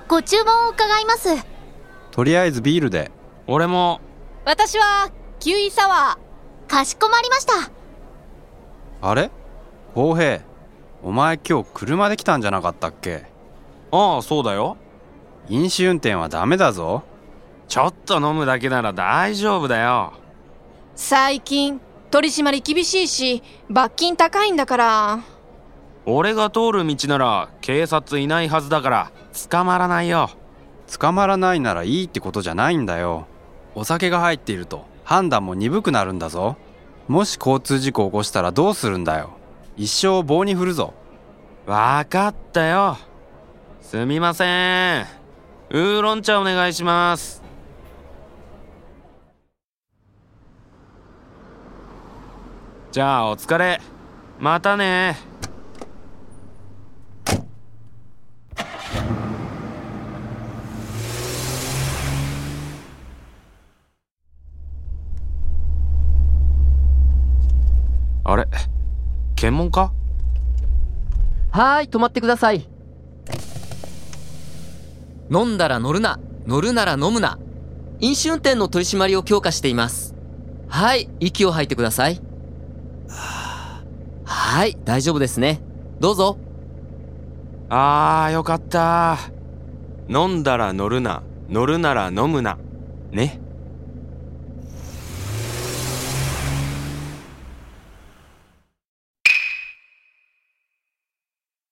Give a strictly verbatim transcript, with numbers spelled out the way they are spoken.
ご注文を伺います。 とりあえずビールで。 俺も。 私はキウイサワー。かしこまりました。 あれ、浩平、お前今日車で来たんじゃなかったっけ？ ああ、そうだよ。 飲酒運転はダメだぞ。 ちょっと飲むだけなら大丈夫だよ。 最近取り締まり厳しいし罰金高いんだから。 俺が通る道なら警察いないはずだから捕まらないよ。 捕まらないならいいってことじゃないんだよ。お酒が入っていると判断も鈍くなるんだぞ。もし交通事故を起こしたらどうするんだよ。一生棒に振るぞ。 わかったよ。すみません。ウーロン茶お願いします。じゃあお疲れ。またね。あれ、検問か？ はーい、止まってください。飲んだら乗るな、乗るなら飲むな。飲酒運転の取り締まりを強化しています。はい、息を吐いてください。はい、大丈夫ですね。どうぞ。 あー、よかった。飲んだら乗るな、乗るなら飲むな。ね。